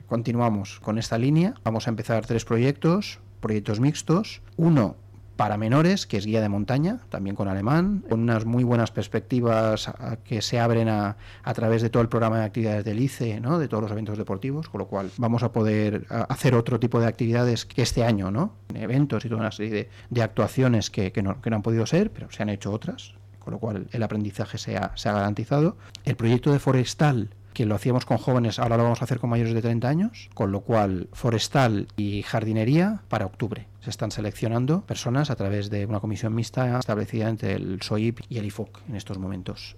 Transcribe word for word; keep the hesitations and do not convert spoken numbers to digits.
continuamos con esta línea. Vamos a empezar tres proyectos, proyectos mixtos. Uno para menores, que es guía de montaña, también con alemán, con unas muy buenas perspectivas a, que se abren a, a través de todo el programa de actividades del I C E, ¿no? De todos los eventos deportivos, con lo cual vamos a poder a, hacer otro tipo de actividades que este año, ¿no? Eventos y toda una serie de, de actuaciones que, que, no, que no han podido ser, pero se han hecho otras, con lo cual el aprendizaje se ha, se ha garantizado. El proyecto de forestal, que lo hacíamos con jóvenes, ahora lo vamos a hacer con mayores de treinta años, con lo cual forestal y jardinería para octubre. Se están seleccionando personas a través de una comisión mixta establecida entre el S O I P y el I F O C en estos momentos.